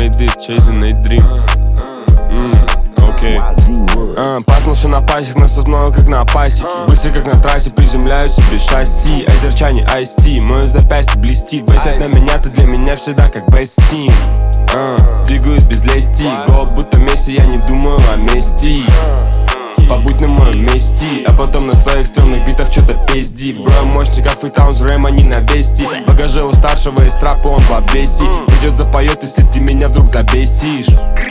made this, chasing a dream. Окей. Паснулся на пасек, нас тут много как на пасеке. Быстро как на трассе, приземляюсь без шасси. Озерчане Ice-T, мое запястье блестит. Бейсят на меня, ты для меня всегда как бейс-тим. Двигаюсь без лести, го будто Месси, я не думаю о мести. Побудь на моем месте, а потом на своих стрёмных битах что-то пизди. Бро, мощный как Фритаунс, Рэм, они на вести. В багаже у старшего из трапа он в обвесе. Придет, запоет, если ты меня вдруг забесишь.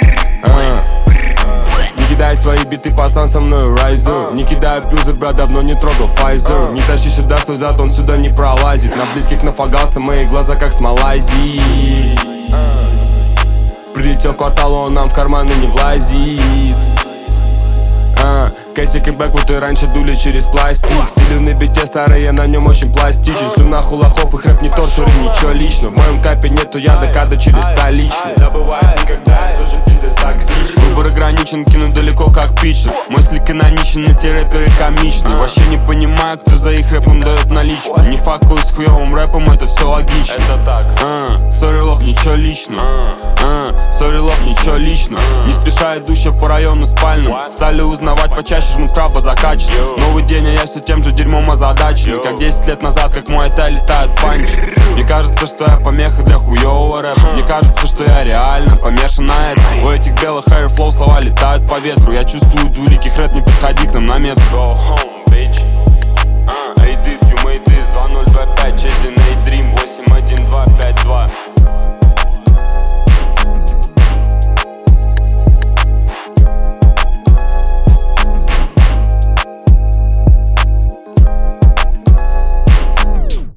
Не кидай свои биты, пацан, со мной райзу. Не кидаю пилзер, брат, давно не трогал Pfizer. Не тащи сюда свой зад, он сюда не пролазит. На близких нафагался, мои глаза как с Малайзии. Прилетел квартал, он нам в карманы не влазит. Кейсик и бэквуты раньше дули через пластик. Стилю на бите старый, я на нем очень пластичен. Слюна хулахов и хрэп не торт, сори, ничего лично. В моем капе нету яда, када через столичный. Добывает никогда, я тоже пиздец токсичный. Выбор ограничен, кину далеко как питчер. Мой слик каноничен, эти рэперы комичны. Вообще не понимаю, кто за их рэпом дает наличку. Не факую с хуёвым рэпом, это все логично. Это так. Сори, лох, ничего личного. Сори, лох, ничего личного. Не спеша идущая по району спальным. Стали узнавать почаще, жмут краба за качество. Новый день, а я все тем же дерьмом озадачен. Как 10 лет назад, как мой тай летают панчи. Мне кажется, что я помеха для хуёвого рэпа. Мне кажется, что я реально помешан на этом. У этих белых hair flow слова летают по ветру. Я чувствую двуликих рэп, не подходи к нам на метр. Go home, bitch. Hey this, you made this, 2-0.